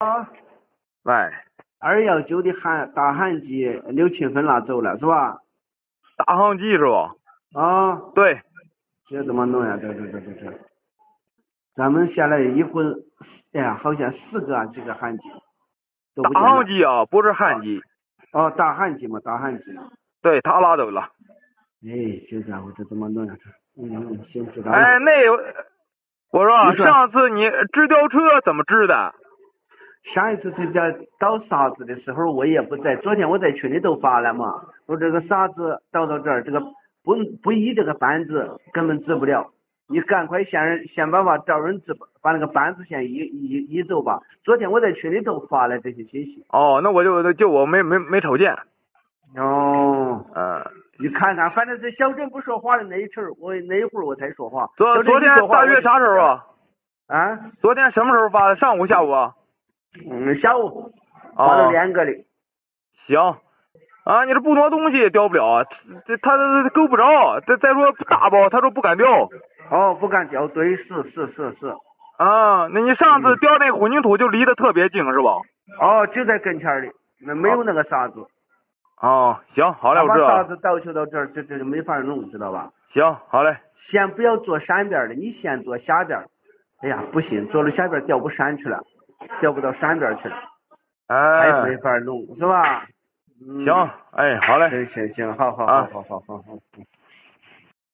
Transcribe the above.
啊， 喂 219的大汉机刘清芬拿走了是吧？ 大航机是吧？ 啊， 对， 这怎么弄呀？这。咱们下来一共，哎呀，好像4个啊，这个汉机都大不见了。 航机啊，不是汉机。 哦，大汉机嘛。 对，他拉走了。 哎，这家伙这怎么弄呀？行，知道了。 哎，我说你说上次你支吊车怎么支的？ 上一次这家倒沙子的时候我也不在，昨天我在群里都发了嘛。说这个沙子倒到这儿，这个不移这个扳子根本治不了。你赶快想办法找人治，把那个扳子先移走吧。昨天我在群里都发了这些信息。 哦，那我就我没瞅见。 哦。 嗯。 你看看，反正是小郑不说话的那一阵儿，那一会儿我才说话。 昨天大约啥时候啊？ 啊？ 昨天什么时候发的？上午、下午啊？ 下午发了2个的。 行。啊，你这不挪东西也叼不了，他够不着。再说大包，他说不敢叼。 哦，不敢叼，对，是。 啊，那你上次叼那个混凝土就离得特别近是吧？ 哦，就在跟前的，那没有那个沙子。 哦，行，好嘞，我知道。 把沙子倒球到这儿，这就没法弄，知道吧？ 行，好嘞。 先不要做山边的，你先做下边。哎呀，不行，做了下边掉不上去了，掉不到山边去了。 哎。 还没法弄，是吧？ 行，哎，好嘞。 行，好。